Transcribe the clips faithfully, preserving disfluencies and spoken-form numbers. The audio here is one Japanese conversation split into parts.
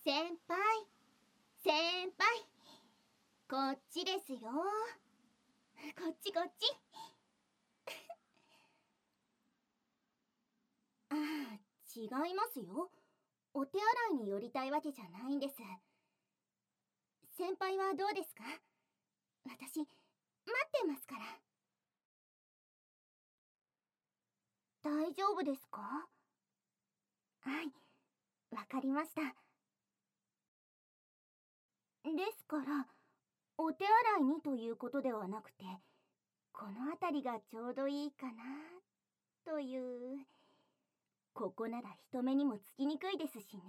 先輩、先輩、こっちですよ。こっちこっち。ああ、違いますよ。お手洗いに寄りたいわけじゃないんです。先輩はどうですか？私、待ってますから。大丈夫ですか？はい、わかりました。ですから、お手洗いにということではなくて、この辺りがちょうどいいかな、という。ここなら人目にもつきにくいですしね。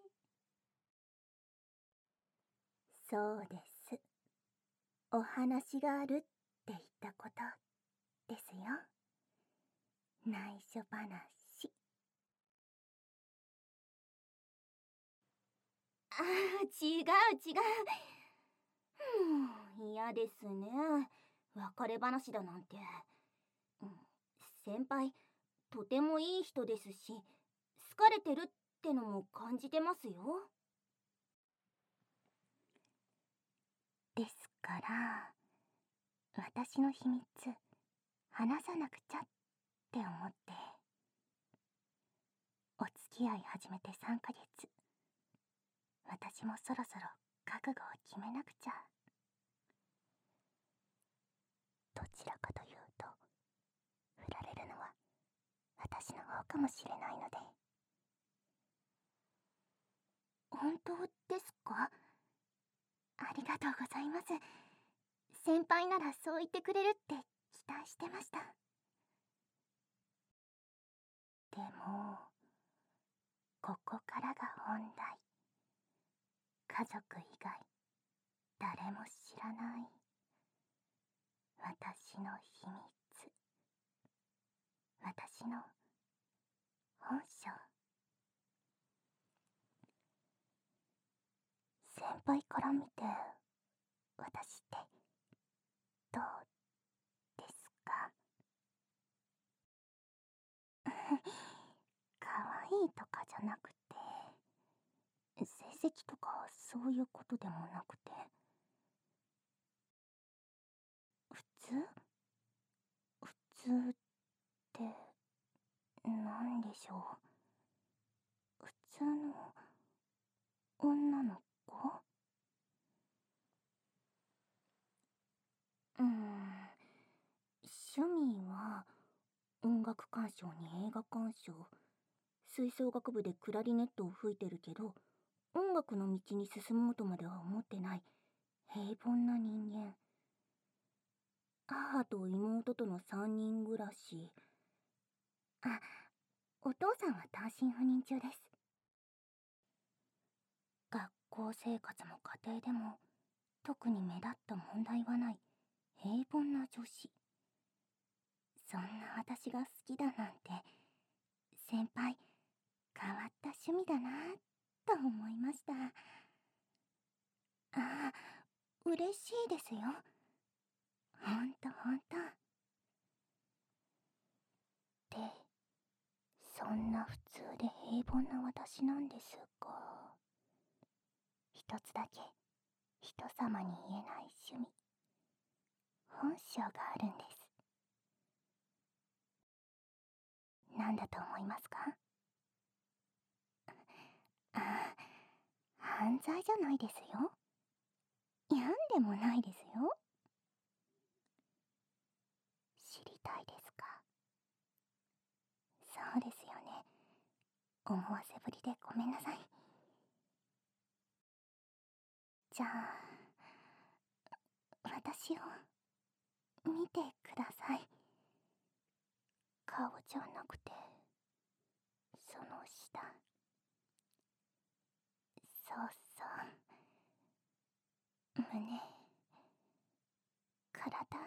そうです。お話があるって言ったことですよ。内緒話。ああ、違う違う。もう嫌ですね。別れ話だなんて。うん、先輩、とてもいい人ですし、好かれてるってのも感じてますよ。ですから、私の秘密、話さなくちゃって思って。お付き合い始めてさんかげつ。私もそろそろ覚悟を決めなくちゃ。どちらかというと、振られるのは私の方かもしれないので。本当ですか？ありがとうございます。先輩ならそう言ってくれるって期待してました。でも、ここからが本題。家族以外、誰も知らない私の秘密。私の本性。先輩から見て、私ってどうですか？可愛いとかじゃなくて、成績とかそういうことでもなくて、普通普通って何でしょう。普通の女の子？うーん、趣味は音楽鑑賞に映画鑑賞、吹奏楽部でクラリネットを吹いてるけど、音楽の道に進もうとまでは思ってない平凡な人間。母と妹とのさんにん暮らし。あ、お父さんは単身赴任中です。学校生活も家庭でも特に目立った問題はない平凡な女子。そんな私が好きだなんて、先輩、変わった趣味だなと思いました。ああ、嬉しいですよ。ほんとほんと。で、そんな普通で平凡な私なんですが、一つだけ人様に言えない趣味、本性があるんです。何だと思いますか？ああ、犯罪じゃないですよ。病んでもないですよ。知りたいですか？そうですよね。思わせぶりでごめんなさい。じゃあ、私を見てください。顔じゃなくて、その下。そうそう。胸、体。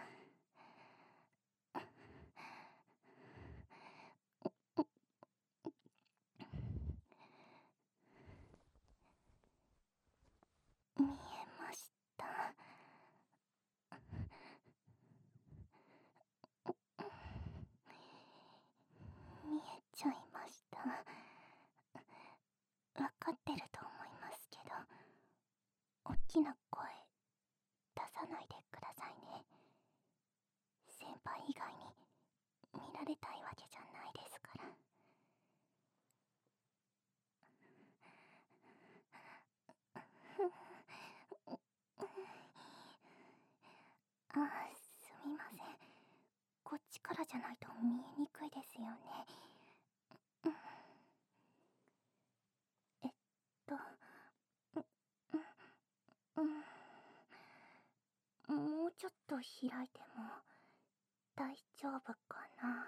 見えました。見えちゃいました。わかってると思いますけきな声出さないでくださいね。先輩以外に見られたいわけじゃないですから。あ、すみません。こっちからじゃないと見えにくいですよね。えっと、うん、もうちょっと開いても大丈夫かな。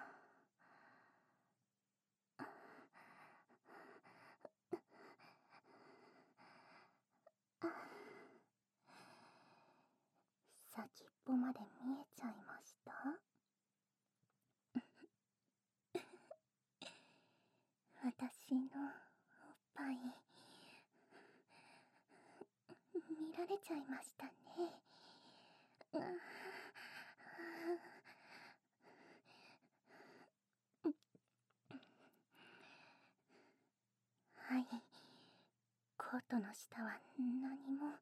先っぽまで見えちゃいました。私のおっぱい見られちゃいましたね。はい、コートの下は何も。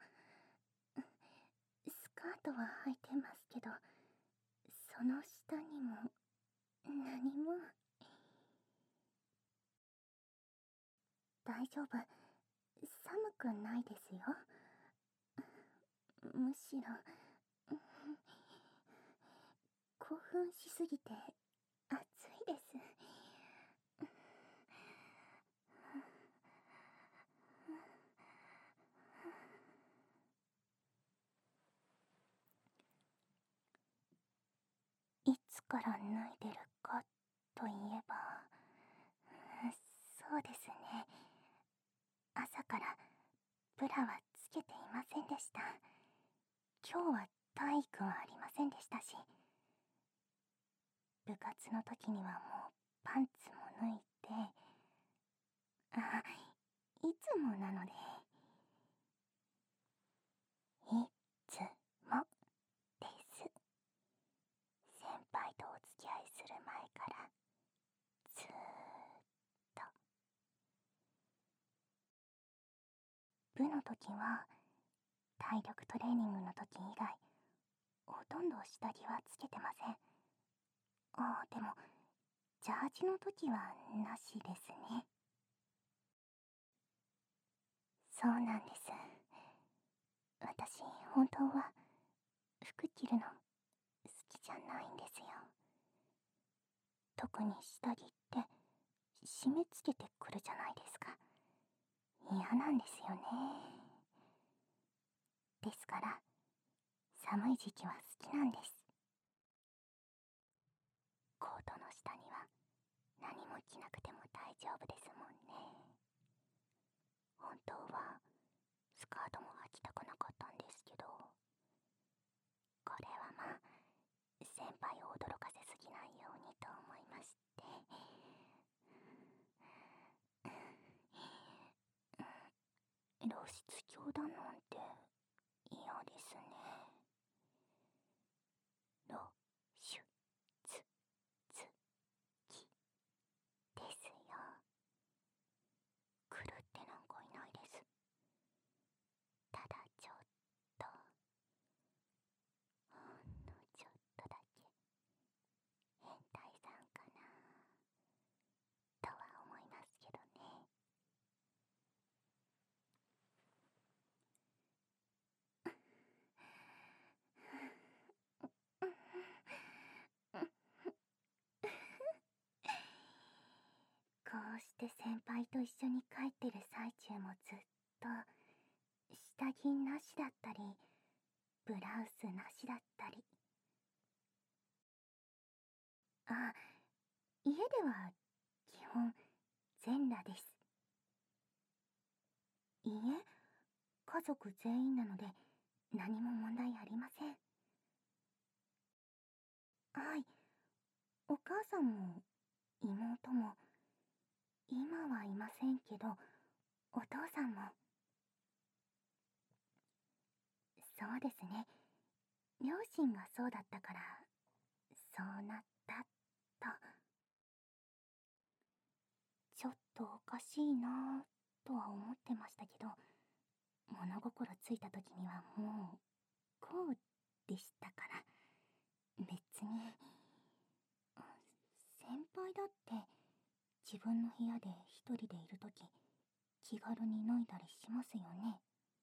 スカートは履いてますけど、その下にも何も。大丈夫、寒くないですよ。むしろ興奮しすぎて暑いです。いつから脱いでるかといえば、そうですね、朝からブラはつけていませんでした。今日は体育はありませんでしたし、部活の時にはもうパンツも脱いで、あ、いつもなので、いつもです。先輩とお付き合いする前からずーっと。部の時は体力トレーニングの時以外ほとんど下着はつけてません。ああ、でもジャージの時はなしですね。そうなんです。私本当は服着るの好きじゃないんですよ。特に下着って締め付けてくるじゃないですか。嫌なんですよね。ですから寒い時期は好きなんです。コートの下には何も着なくても大丈夫ですもんね。本当はスカートも履きたくなかったんですけど、これはまあ先輩を驚かせすぎないようにと思いまして。露出狂だなんて嫌ですね。露出つきですよ。狂ってなんかいないです。ただちょっと、ほんのちょっとだけ変態さんかなとは思いますけどね。こうして先輩と一緒に帰ってる最中もずっと下着なしだったりブラウスなしだったり。あ、家では基本全裸です。いいえ、家族全員なので何も問題ありません。はい、お母さんも妹も今はいませんけど、お父さんも。そうですね、両親がそうだったからそうなったと。ちょっとおかしいなぁとは思ってましたけど、も物心ついた時にはもうこうでしたから。別に先輩だって自分の部屋で一人でいる時気軽に脱いだりしますよね。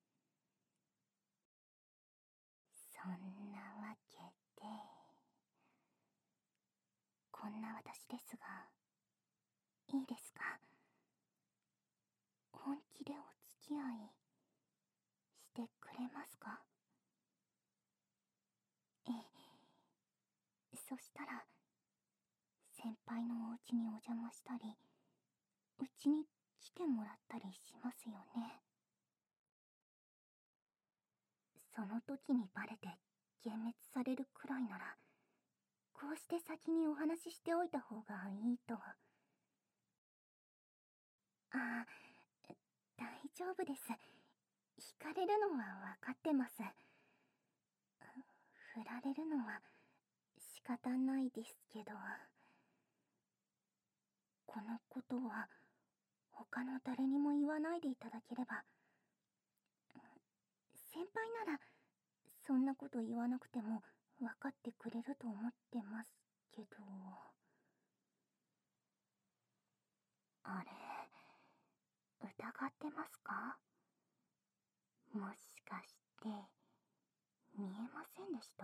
そんなわけで、こんな私ですがいいですか？本気でお付き合いしてくれますか？ええ、そしたら先輩のお家にお邪魔したり、うちに来てもらったりしますよね。その時にバレて幻滅されるくらいなら、こうして先にお話ししておいた方がいいと。ああ、大丈夫です。惹かれるのは分かってます。振られるのは仕方ないですけど、このことは他の誰にも言わないでいただければ。先輩ならそんなこと言わなくても分かってくれると思ってますけど。あれ、疑ってますか？もしかして見えませんでした？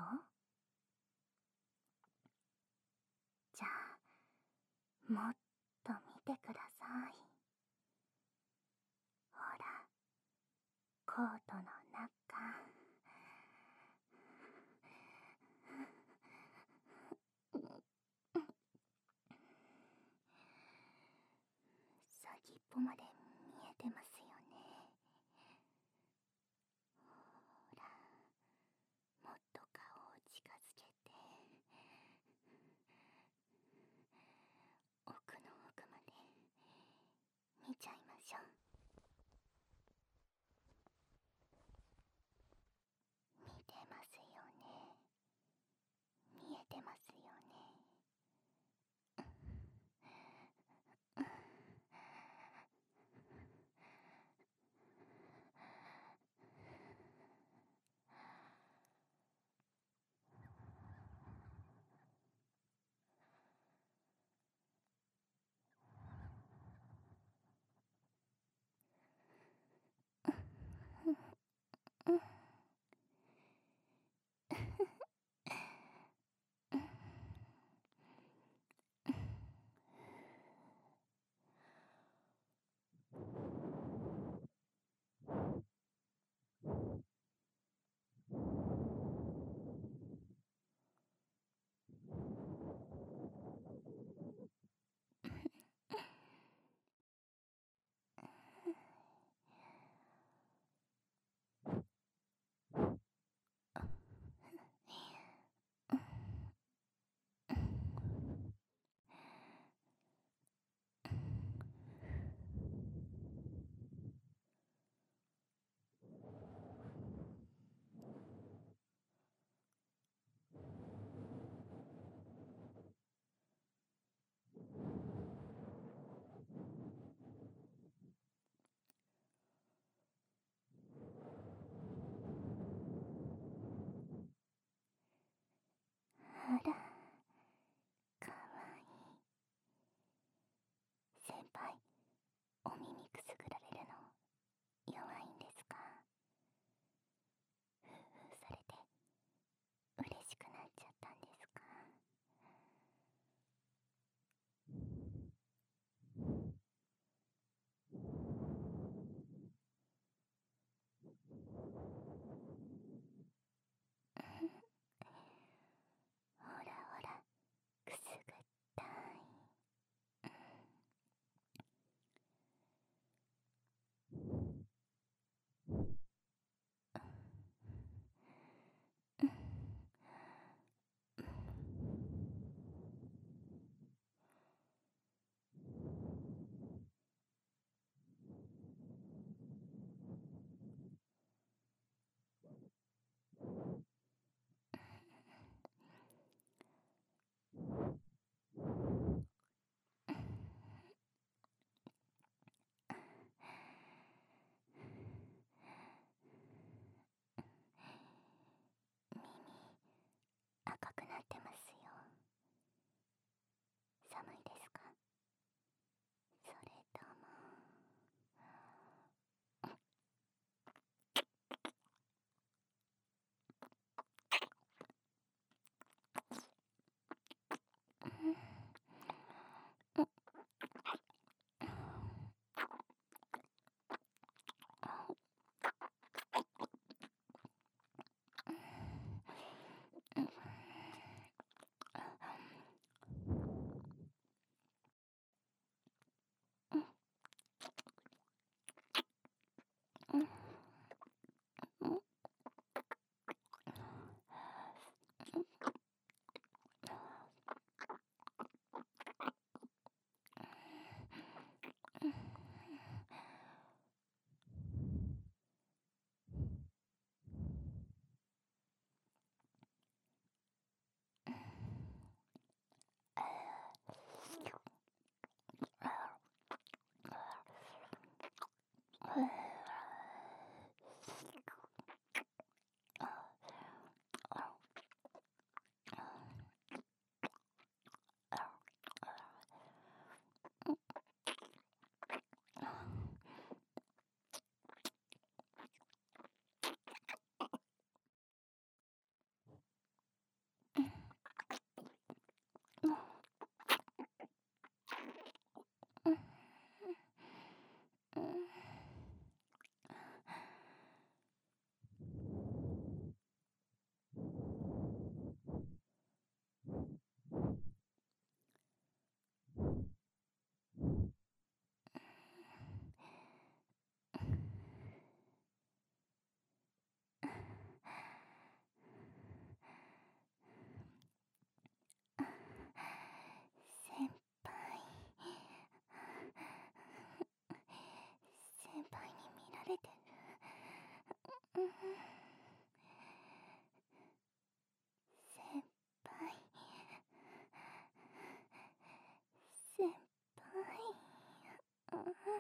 じゃあもっと見てください。ほら、コートの中。先っぽまで見えてますよね。ほら、もっと顔を近づけて、奥の奥まで見ちゃいましょう。見てますよね。見えてますよね。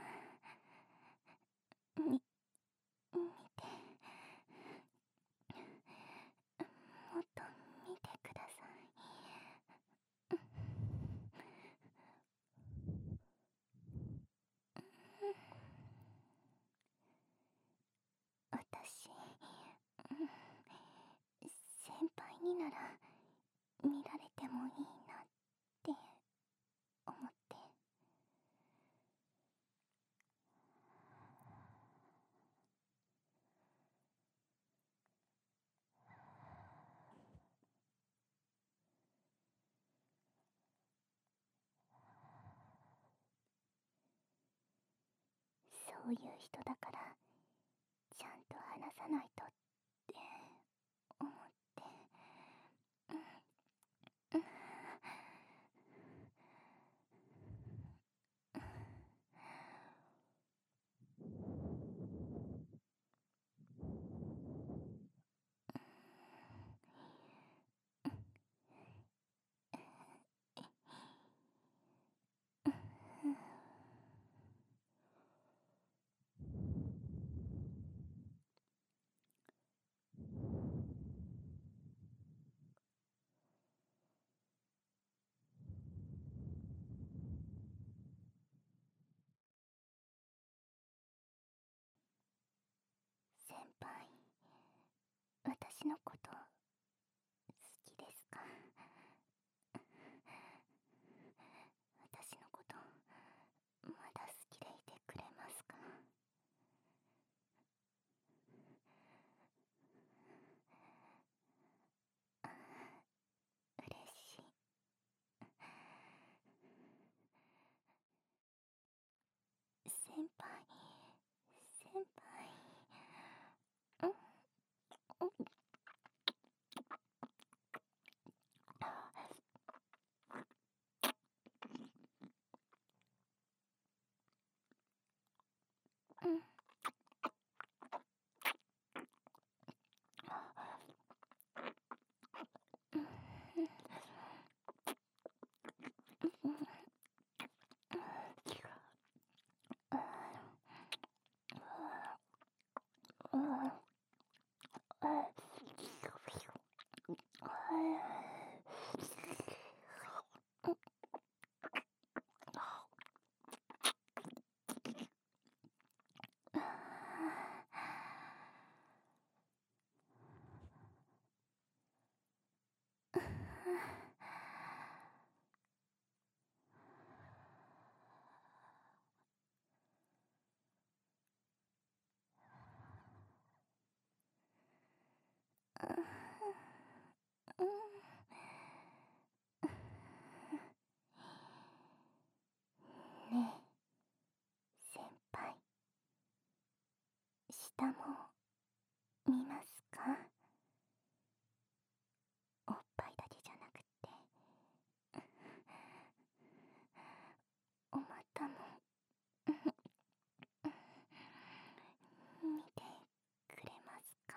み、見て。もっと見てください。私、先輩になら見られてもいいなって思って。そういう人だからちゃんと話さないとって思って。先輩、私のこと好きですか？私のことまだ好きでいてくれますか？嬉しい。先輩、先輩。うん、うん。ねえ、先輩。下も見ますか？おっぱいだけじゃなくて、お股も見てくれますか？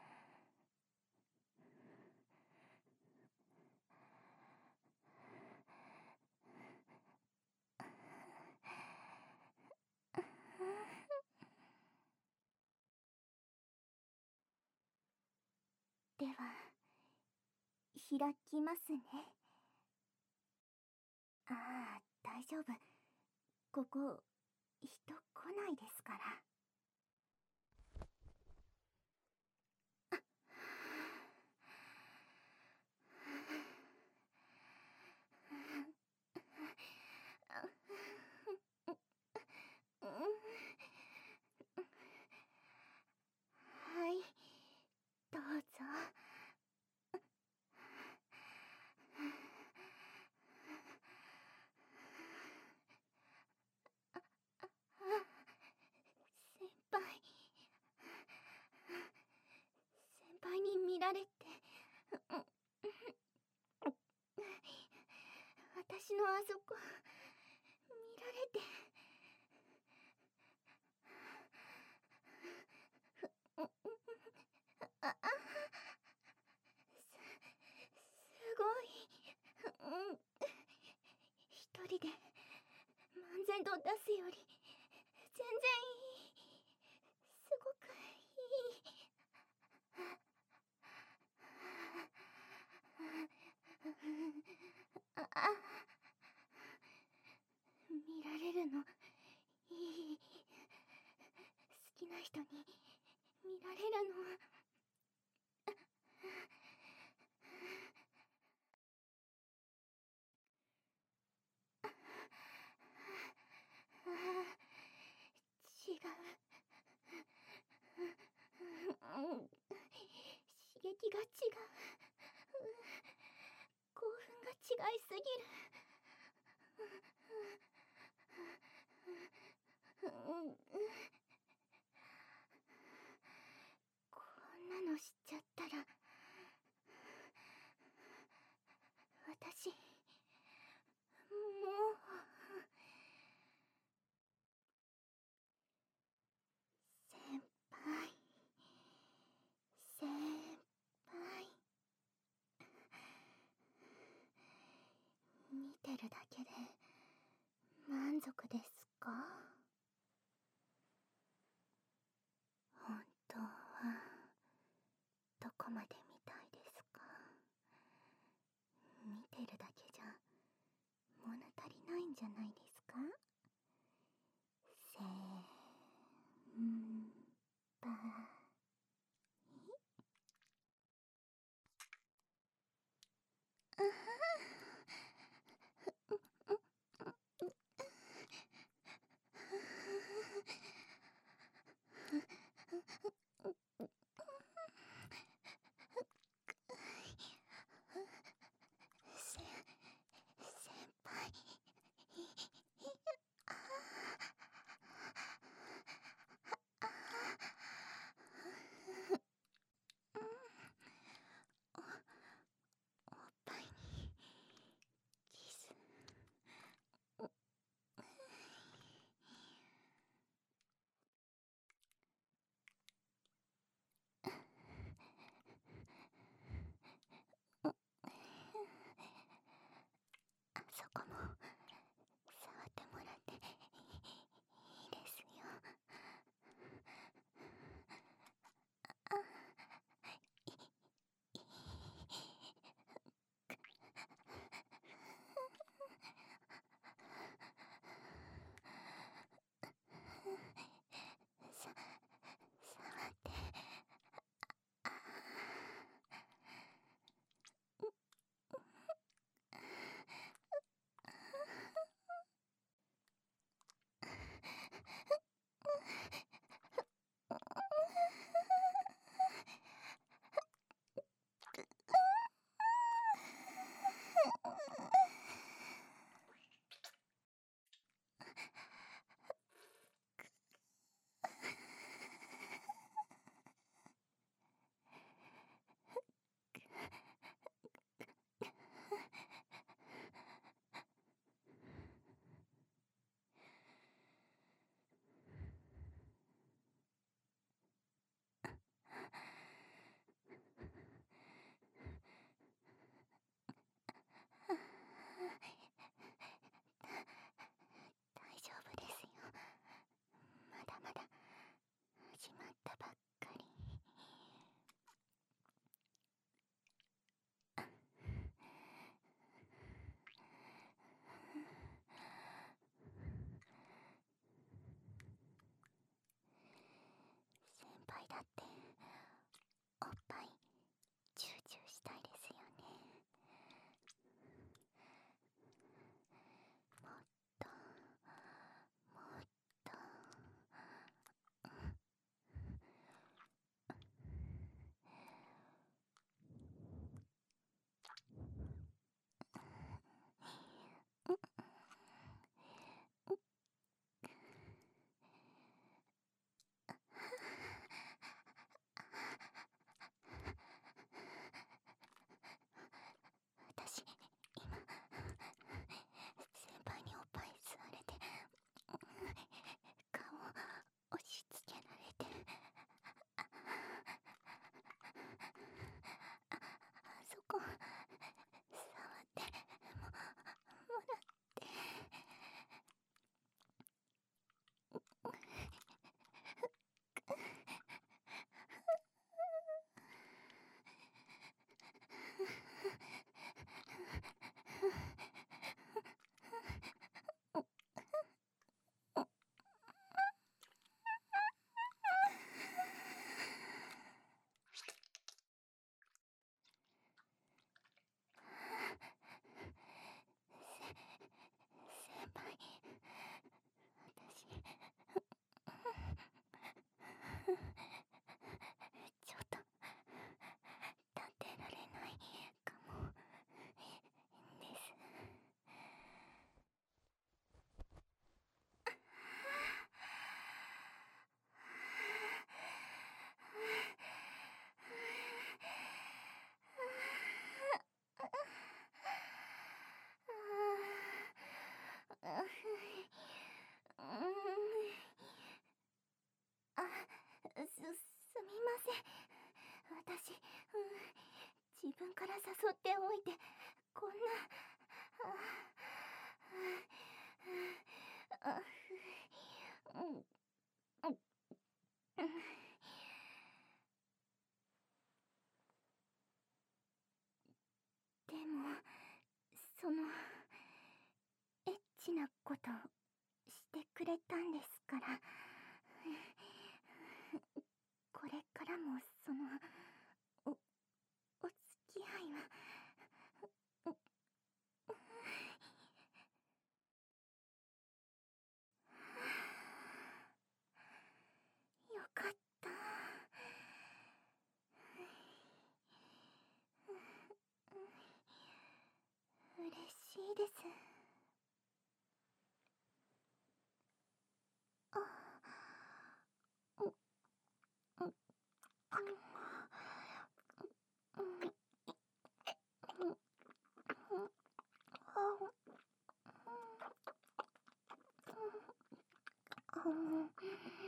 では、開きますね。ああ、大丈夫。ここ、人来ないですから。はい、どうぞ。先輩、先輩に見られて、私のあそこ見られて。ああ、すごい。うん、一人で漫然と出すよりの。違う。刺激が違う。興奮が違いすぎる。こんなの知っちゃったら私もう。先輩先輩、見てるだけで満足ですか？本当はどこまで見たいですか？見てるだけじゃ物足りないんじゃないですか？せーんぱい。あはせ先輩、 から誘っておいて、こんな。ああうんうんでも、その、エッチなことしてくれたんですから、これからもその、お、お付き合いは、よかった。嬉しいです。あ、う、う、うん、うん、うん、あ、うん、うん、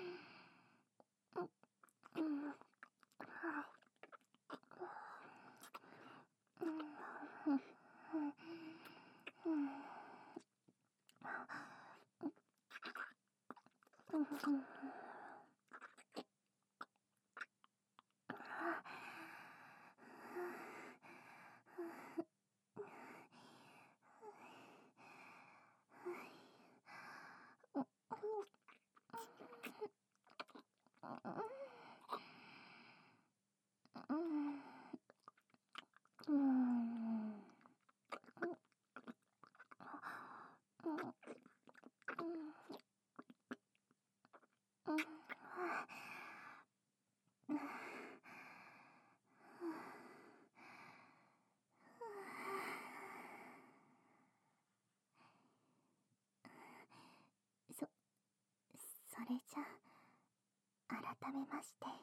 うん、うん。そ、それじゃ、改めまして、